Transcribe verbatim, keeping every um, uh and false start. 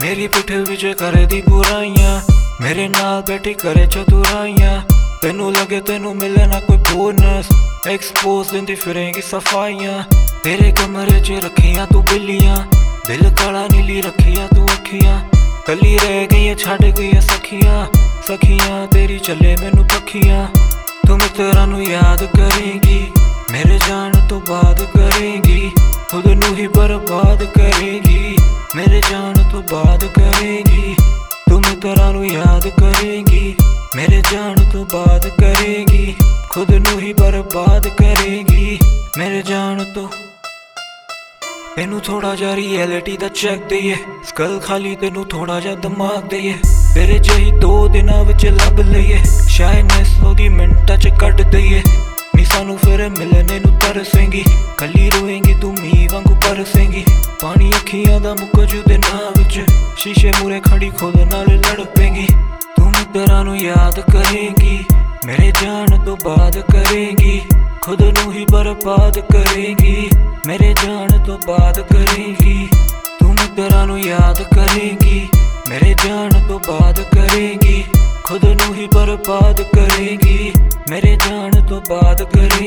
मेरी पिठ विच करे दी बुराइयां, मेरे नाल बैठी करे चतुराइयां। तेनू लगे तेनू मिले ना कोई बोनस, एक्सपोज देंदी फिरेंगी सफाइयां। तेरे कमरे च रखियां तू बिल्लियां, दिल काला नीली रखियां तू अखियां। कली रह गई छड़ गई सखियां, सखियां तेरी चले मैनू पखियां। तू मित्रां नू याद करेंगी, मेरे जान तो बाद करेंगी। खुद नू ही बर्बाद करेंगी, मेरे जान तो बाद करेंगी। तू मित्रां नू याद करेंगी, मेरे जान तो बाद करेंगी। खुद नू ही बर्बाद करेंगी, मेरे जान तो। तेनू थोड़ा जा रियलिटी दा चेक दईए, स्कल खाली तेनू थोड़ा जा दिमाग दईए। तेरे जही दो दिनां विच लब लईए, शायदनेस ओदी मिंटां च कट दईए। नी सानू फिर मिलने नू तरसेंगी, कली रोएंगी तू मीं वांगू बरसेंगी। पानी अखियां दा मुक जू दे नां विच, शीशे मूरे खड़ी खुद नाल लड़ पेंगी। तू मित्रां नू याद करेंगी, मेरे जान तो बाद करेंगी। खुद नू ही बर्बाद करेंगी, मेरे जान तो बाद करेंगी। तू मित्रां नू याद करेंगी, मेरे जान तो बाद करेंगी। खुद नू ही बर्बाद करेंगी, मेरे जान तो बाद करेंगी।